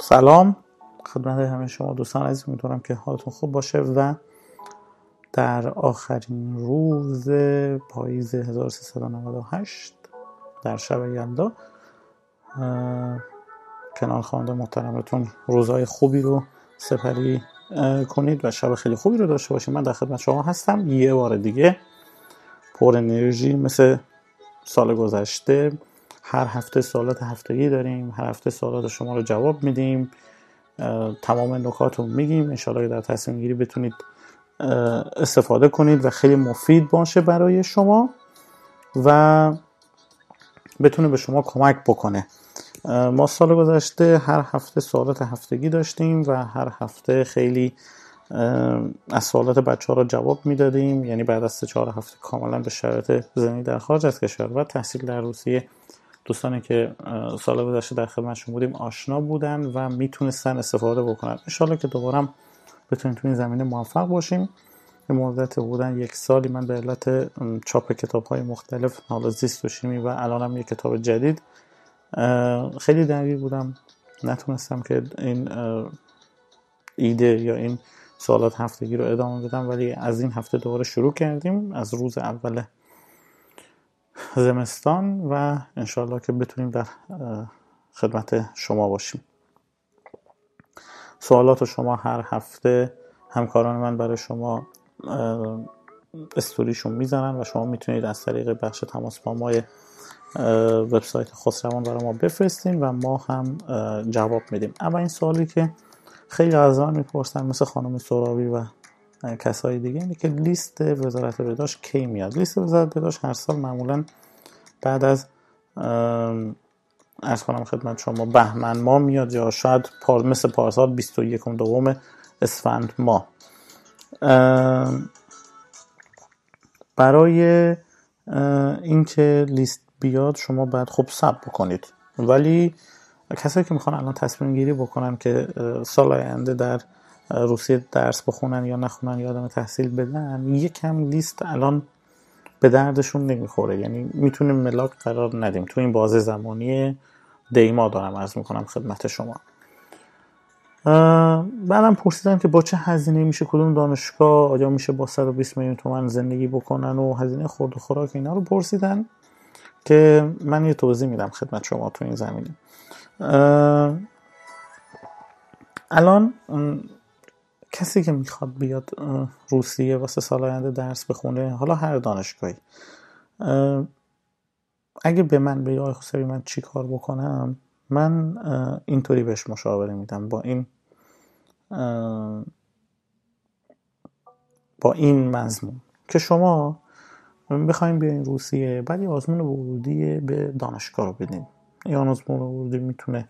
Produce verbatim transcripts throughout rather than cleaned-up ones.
سلام خدمت همه شما دوستان عزیز، امیدوارم که حالتون خوب باشه و در آخرین روز پاییز هزار و سیصد و نود و هشت در شب یلدا کنار خانواده محترمتون روزهای خوبی رو سپری کنید و شب خیلی خوبی رو داشته باشید. من در خدمت شما هستم یه بار دیگه، پر انرژی مثل سال گذشته. هر هفته سوالات هفتگی داریم، هر هفته سوالات شما رو جواب میدیم، تمام نکات رو میگیم. انشالله در تصمیم گیری بتونید استفاده کنید و خیلی مفید باشه برای شما و بتونه به شما کمک بکنه. ما سال گذشته هر هفته سوالات هفتگی داشتیم و هر هفته خیلی از سوالات بچه ها رو جواب میدادیم، یعنی بعد از سه چهار هفته کاملا به شرایط زندگی در خارج از کشور و تحصیل در روسیه دوستانی که سال گذشته در خدمتشون بودیم آشنا بودن و میتونستن استفاده بکنن. انشالله که دوباره بتونیم تو این زمینه موفق باشیم. به مدت بودن یک سالی من به علت چاپ کتاب‌های مختلف، حالا زیست و شیمی و الانم یک کتاب جدید، خیلی درگیر بودم، نتونستم که این ایده یا این سوالات هفتگی رو ادامه بدم، ولی از این هفته دوباره شروع کردیم از روز اول زمستان و انشالله که بتونیم در خدمت شما باشیم. سوالات شما هر هفته همکاران من برای شما استوریشون میزنن و شما میتونید از طریق بخش تماس با ما وبسایت خسروان برای ما بفرستین و ما هم جواب میدیم. اما این سوالی که خیلی از من میپرسن مثل خانم سراوی و کسای دیگه اینه که لیست وزارت بهداشت کی میاد. لیست وزارت بهداشت هر سال معمولا بعد از عرض کنم خدمت شما بهمن ماه میاد یا شاید پار مثل پارسال بیست و یکم دوم اسفند ماه. برای اینکه لیست بیاد شما باید خوب صبر بکنید، ولی کسایی که میخوان الان تصمیم گیری بکنن که سال آینده در روسیه درس بخونن یا نخونن یا ادامه تحصیل بدن، یکم لیست الان به دردشون نمیخوره. یعنی میتونیم ملاک قرار ندیم تو این بازه زمانی دیما دارم عرض میکنم خدمت شما. بعدم پرسیدم که با چه هزینه میشه کدوم دانشگاه، آیا میشه با صد و بیست میلیون تومان زندگی بکنن و هزینه خورد و خوراک اینا رو پرسیدن که من یه توضیح میدم خدمت شما تو این زمینه. الان کسی که میخواد بیاد روسیه واسه سال آینده درس بخونه، حالا هر دانشگاهی، اگه به من بگه آقای خسروی من چی کار بکنم، من اینطوری بهش مشاوره میدم با این با این مضمون که شما بخواید بیاین روسیه، بعد یه آزمون ورودی به دانشگاه رو بدین. این آزمون ورودی میتونه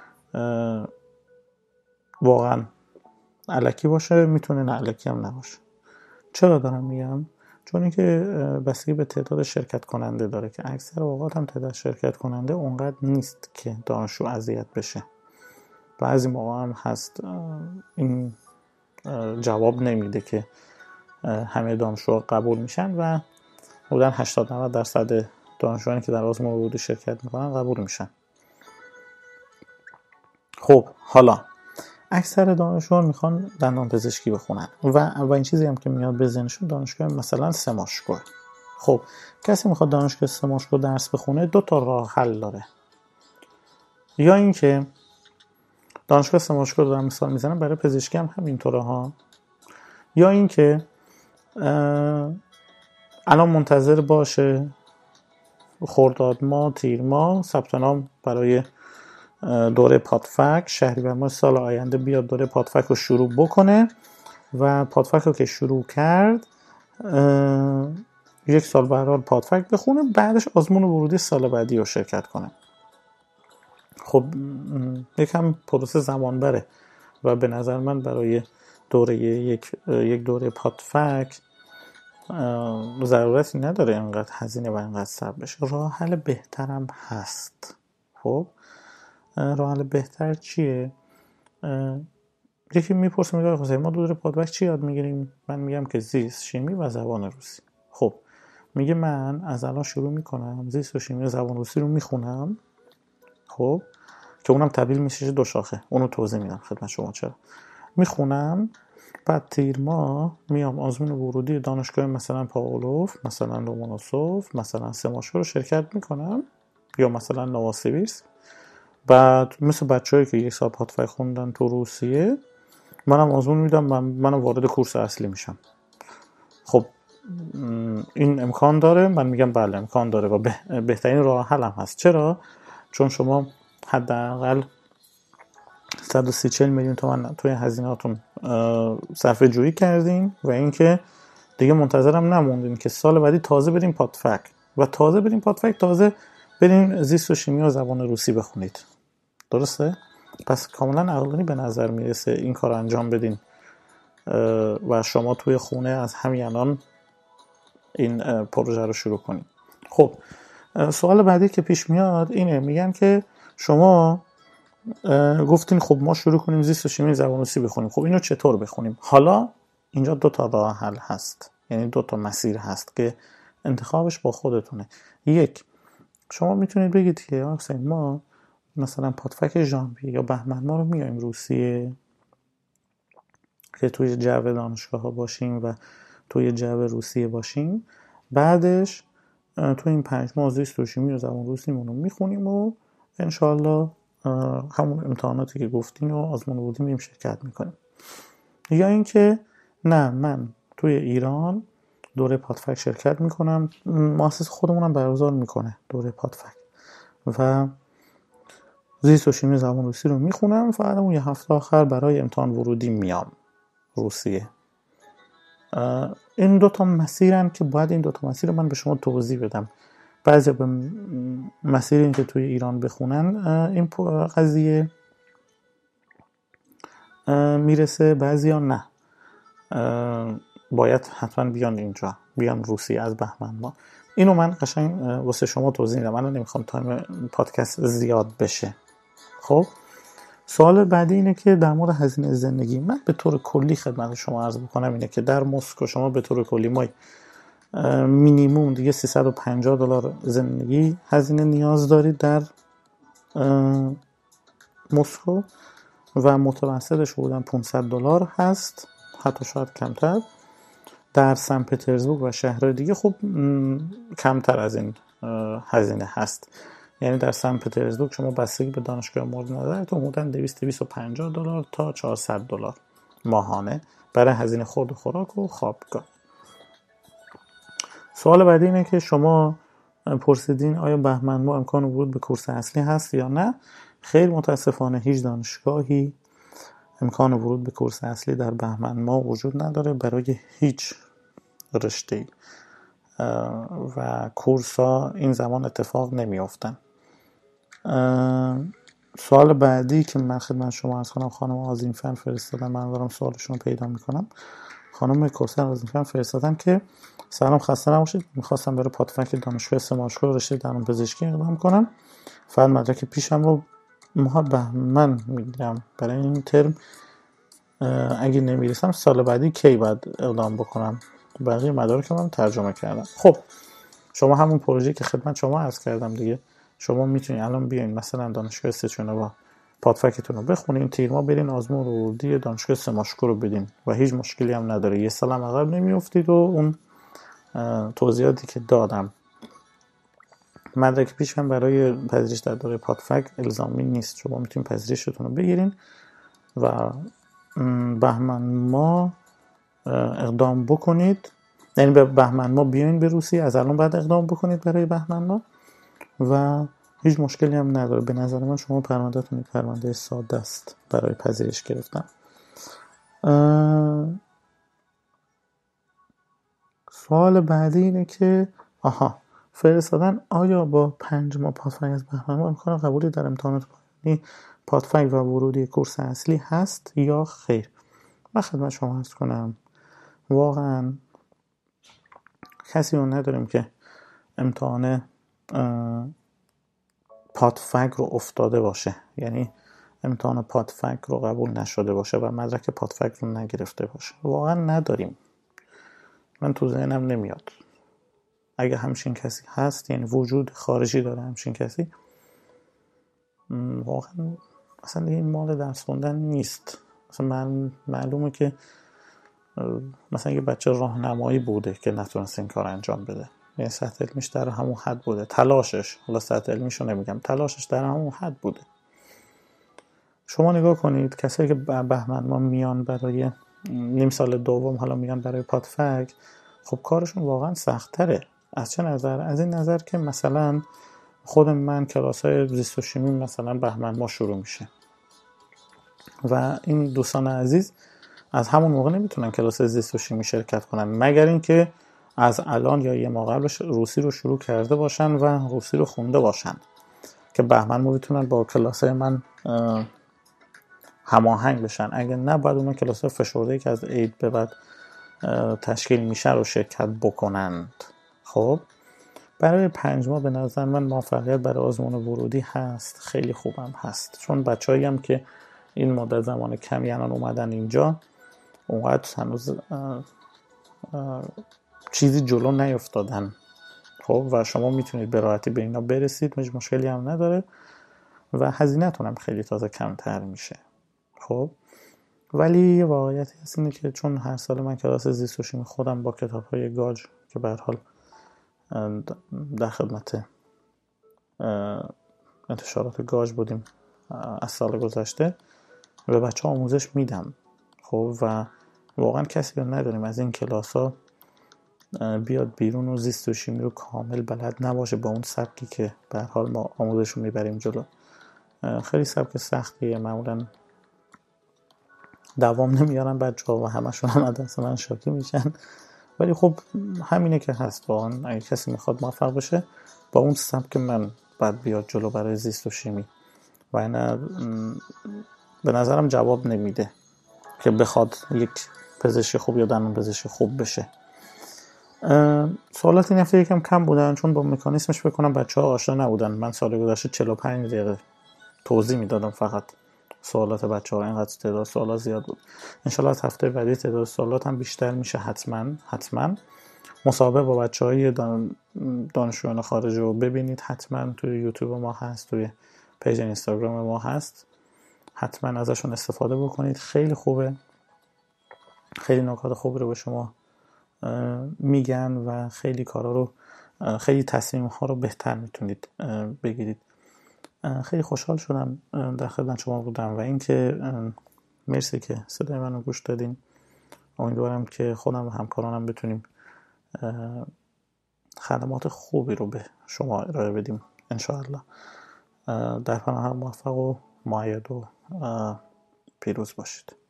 واقعا الکی باشه، میتونه نه الکی هم نباشه. چرا دارم میگم؟ چون اینکه بستگی به تعداد شرکت کننده داره که اکثر اوقات هم تعداد شرکت کننده اونقدر نیست که دانشجو اذیت بشه. بعضی موقع هم هست این جواب نمیده که همه دانشجو قبول میشن و حدوداً هشتاد نود درصد دانشجویانی که در آزمون ورودی شرکت میکنن قبول میشن. خب حالا اکثر دانشجویان میخوان دندان پزشکی بخونن و اولین چیزی هم که میاد به ذهنشون دانشگاه مثلا سماشکو. خب کسی میخواد دانشگاه سماشکو درس بخونه، دو تا راه حل داره. یا اینکه دانشگاه سماشکو رو دارم مثال میزنم، برای پزشکی هم همینطوره ها. یا اینکه الان منتظر باشه خرداد ماه تیر ماه ثبت نام برای دوره پادفک، شهریور ماه سال آینده بیاد دوره پادفک رو شروع بکنه و پادفک رو که شروع کرد یک سال به هر حال پادفک بخونه، بعدش آزمون ورودی سال بعدی رو شرکت کنه. خب یکم پروسه زمان بره و به نظر من برای دوره یک یک دوره پادفک ضرورتی نداره اینقدر هزینه و اینقدر صبر بشه. راه حل بهترم هست. خب راه حل بهتر چیه؟ یکی میپرسه میگه خب ما دو دوره پادفک چی یاد میگیریم؟ من میگم که زیست، شیمی و زبان روسی. خب میگه من از الان شروع میکنم زیست و شیمی و زبان روسی رو میخونم، خب که اونم تبدیل میشه دو شاخه. اونو توضیح میدم خدمت شما چرا. میخونم، بعد تیر ماه میام آزمون ورودی دانشگاه مثلا پاولوف، مثلا لومونوسوف، مثلا سماشو رو شرکت میکنم، یا مثلا نوواسیبیرسک. بعد مثل بچه‌ای که یک سال پاتفک خوندن تو روسیه، منم آزمون میدم، من منم وارد کورس اصلی میشم. خب این امکان داره؟ من میگم بله امکان داره و به بهترین راه حل هم هست. چرا؟ چون شما حداقل صد و سی چهل میلیون تومان توی هزینه‌هاتون صرفه جویی کردین و اینکه دیگه منتظرم نموندین که سال بعدی تازه بریم پاتفک و تازه بریم پاتفک تازه بریم زیست و شیمی و زبان روسی بخونید. درسته؟ پس کاملا عقلانی به نظر میرسه این کار انجام بدین و شما توی خونه از همین الان این پروژه رو شروع کنید. خب سوال بعدی که پیش میاد اینه، میگن که شما گفتین خب ما شروع کنیم زیست و شیمی زبان روسی بخونیم. خب اینو چطور بخونیم؟ حالا اینجا دو تا راه حل هست، یعنی دو تا مسیر هست که انتخابش با خودتونه. یک، شما میتونید بگید که حسین ما مثلا پاتفک ژانویه یا بهمن ما رو میایم روسیه که توی جو دانشگاه ها باشیم و توی جو روسیه باشیم، بعدش توی این پنج ماه زیست و شیمی و زبان روسیمون رو میخونیم و انشالله همون امتحاناتی که گفتین و آزمون ورودی میریم شرکت میکنیم. یا اینکه نه، من توی ایران دوره پاتفک شرکت میکنم، مؤسسه خودمونم برگزار میکنه دوره پاتفک و زیست و شیمی زبان روسی رو میخونم، فقط اون یه هفته آخر برای امتحان ورودی میام روسیه. این دوتا مسیرن که باید این دوتا مسیر رو من به شما توضیح بدم. بعضی به مسیر این که توی ایران بخونن این قضیه میرسه، بعضی ها نه، باید حتما بیان اینجا، بیان روسیه از بهمن ما. اینو من قشنگ واسه شما توضیح میدم، من نمیخوام تایم پادکست زیاد بشه. خب سوال بعدی اینه که در مورد هزینه زندگی. من به طور کلی خدمت شما عرض بکنم اینه که در مسکو شما به طور کلی مای مینیموم دیگه سیصد و پنجاه دلار زندگی هزینه نیاز دارید در مسکو و متوسطش بودن پانصد دلار هست، حتی شاید کمتر. در سن پترزبورگ و شهرهای دیگه خب کمتر از این هزینه هست. یعنی در سن پترزبورگ شما بستگی به دانشگاه مورد نظرتون حدود دویست تا دویست و پنجاه دلار تا چهارصد دلار ماهانه برای هزینه خورد و خوراک و خوابگاه. سوال بعدی اینه که شما پرسیدین آیا بهمن ما امکان ورود به کورس اصلی هست یا نه؟ خیر، متاسفانه هیچ دانشگاهی امکان ورود به کورس اصلی در بهمن ما وجود نداره برای هیچ رشته‌ای و کورس ها این زمان اتفاق نمی افتن. سوال بعدی که من خدمت شما از خانم خانم آذینفر فرستادم، من دارم سوالشون رو پیدا میکنم. خانم کوثر آذینفر فرستادن که سلام، خسته نباشید، میخواستم برای پاتفک دانشگاه سماشکو رشته درمان پزشکی اقدام کنم، فقط مدرک پیشم رو ماه بهمن میگیرم. برای این ترم اگه نمیرسم سال بعدی کی باید اقدام بکنم؟ بقیه مدارک من ترجمه کردم. خب شما همون پروژه که خدمت شما عرض کردم دیگه، شما میتونید الان بیاین مثلا دانشگاه سچونوا پاتفکتون رو بخونین، تیر ما برین آزمون ورودی دانشگاه سماشکو رو بدین و هیچ مشکلی هم نداره، یه سال هم عقب نمیافتید و اون توضیحاتی که دادم. مدرک پیش هم برای پذیرش در دوره پاتفک الزامی نیست، شما میتونید پذیرشتون رو بگیرین و بهمن ما اقدام بکنید، یعنی به بهمن ما بیاین به روسیه، از الان بعد اقدام بکنید برای بهمن ما و هیچ مشکلی هم نداره. به نظر من شما پروندهتون پرونده ساده است برای پذیرش گرفتن. سوال بعدی اینه که آها فرستادن آیا با پنج ماه پاتفک از بهمن ما امکان قبولی در امتحانات پایانی پاتفک و ورودی کورس اصلی هست یا خیر؟ من خدمت شما عرض کنم واقعا کسی رو نداریم که امتحان پاتفک رو افتاده باشه، یعنی امتحان پاتفک رو قبول نشده باشه و مدرک پاتفک رو نگرفته باشه. واقعا نداریم، من تو ذهنم نمیاد. اگه همچین کسی هست، یعنی وجود خارجی داره همچین کسی، واقعا اصلا دیگه این مال درس خوندن نیست. مثلا من معلومه که مثلا یه بچه راهنمایی بوده که نتونست این کار انجام بده، یعنی سطح علمیش در همون حد بوده، تلاشش، حالا سطح علمیشو نمیگم، تلاشش در همون حد بوده. شما نگاه کنید کسایی که بهمن ما میان برای نیم سال دوم، حالا میان برای پادفک، خب کارشون واقعا سخت تره. از چه نظر؟ از این نظر که مثلا خود من کلاسای زیست و شیمی مثلا بهمن ما شروع میشه و این دوستان عزیز از همون موقع نمیتونن کلاس زیست و شیمی شرکت کنن، مگر اینکه از الان یا یه ماه قبلش روسی رو شروع کرده باشن و روسی رو خونده باشن که بهمن ما بتونن با کلاسای من هماهنگ بشن. اگه نه باید اون کلاسای فشرده‌ای که از عید به بعد تشکیل میشه رو شرکت بکنند. خب برای پنج ماه به نظر من موفقیت برای آزمون ورودی هست، خیلی خوبم هست، چون بچه‌ای هم که این مدت زمان کمی الان اومدن اینجا اونقدر هنوز اه اه چیزی جلو نیفتادن. خب و شما میتونید به راحتی به اینا برسید، هیچ مشکلی هم نداره و هزینه‌تون هم خیلی تازه کمتر میشه. خب ولی واقعیت هست اینه که چون هر سال من کلاس زیست و شیمی خودم با کتاب‌های گاج که به هر حال در خدمت انتشارات گاج بودیم از سال گذشته به بچه ها آموزش میدم. خب و واقعا کسی رو نداریم از این کلاس ها بیاد بیرون و زیست و شیمی رو کامل بلد نباشه با اون سبکی که به هر حال ما آموزش رو میبریم جلو. خیلی سبک سختیه، معمولا دوام نمیارن بچه ها و همشون هم دست من شاکی میشن، ولی خب همینه که هست. واقعا اگه کسی میخواد موفق بشه با اون سبک من بعد بیاد جلو برای زیست و شیمی و اینا به نظرم جواب نمیده که بخواد یک پزشک خوب یا دندون پزشک خوب بشه. سوالات این هفته یکم کم بودن چون با مکانیسمش بکنم بچه ها آشنا نبودن. من سال گذشته چهل و پنج دقیقه توضیح میدادم فقط سوالات بچه ها، اینقدر تعداد سوالات زیاد بود. انشالله از هفته بعدی تعداد سوالات هم بیشتر میشه حتما حتما. مصاحبه با بچه های دان... دانشجویان خارج رو ببینید حتما، توی یوتیوب ما هست، توی پیج اینستاگرام ما هست، حتما ازشون استفاده بکنید. خیلی خوبه، خیلی نکات خوبی رو به شما میگن و خیلی کارا رو، خیلی تصمیم ها رو بهتر میتونید بگیرید. خیلی خوشحال شدم در خدمت شما بودم و اینکه مرسی که صدای منو گوش دادین. امیدوارم که خودم و همکارانم بتونیم خدمات خوبی رو به شما ارائه بدیم انشاءالله. در پناه هم موفق و مؤید و پیروز باشید.